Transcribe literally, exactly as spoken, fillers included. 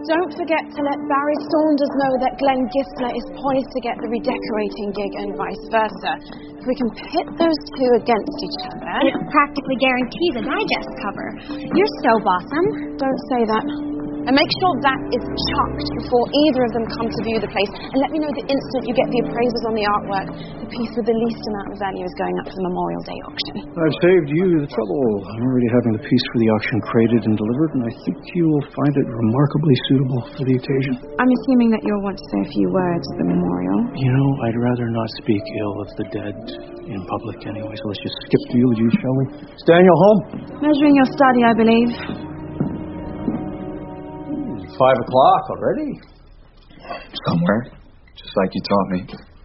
Don't forget to let Barry Saunders know that Glenn Gissler is poised to get the redecorating gig and vice versa. If we can pit those two against each other... It practically guarantees a digest cover. You're so bossum. Don't say that. And make sure that is chucked before either of them come to view the place. And let me know the instant you get the appraisals on the artwork. The piece with the least amount of value is going up for the Memorial Day auction. I've saved you the trouble. I'm already having the piece for the auction crated and delivered, and I think you will find it remarkably suitable for the occasion. I'm assuming that you'll want to say a few words at the memorial. You know, I'd rather not speak ill of the dead in public anyway, so let's just skip the eulogy, shall we? Is Daniel home? Measuring your study, I believe. Five o'clock already? Somewhere, just like you taught me.